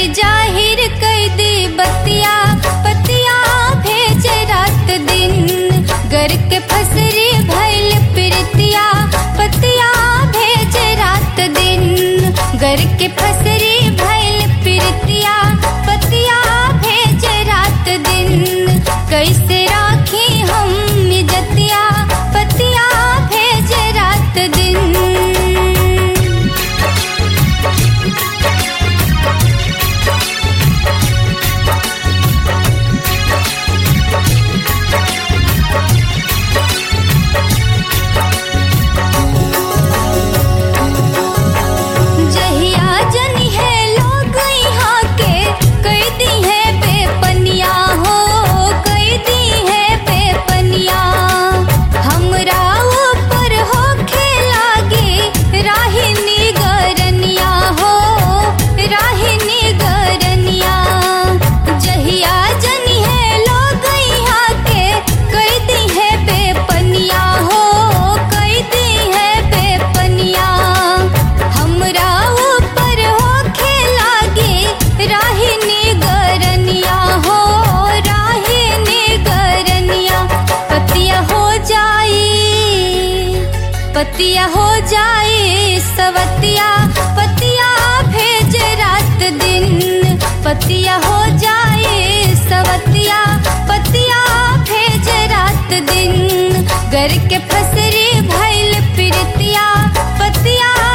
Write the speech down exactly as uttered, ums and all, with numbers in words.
जाहिर कई दी बतिया, पतिया भेज रात दिन। घर के फसरी भइल प्रीतिया, पतिया भेज रात दिन। घर के फसरी भइल प्रीतिया, पतिया भेज रात दिन। कैसे राखी हम इज्जतिया, पतिया भेज रात दिन। जहिया जनी है लोग यहाँ के, कई दी है बेपनिया हो, कई दी है बेपनिया। हमरा ऊपर हो खेलागे राहिनी गरनिया हो, राहिनी गरनिया। जहिया जनी है लोग यहाँ के, कई दी है बेपनिया हो, कई दी है बेपनिया। हमरा ऊपर हो खेलागे राहिनी गरनिया हो, राहिनी गरनिया। पतिया हो जाई, पतिया हो जाई सवतिया, पतिया भेज रात दिन। पतिया हो जाई सवतिया, पतिया भेज रात दिन। घर के फसरी भइल प्रीतिया, पतिया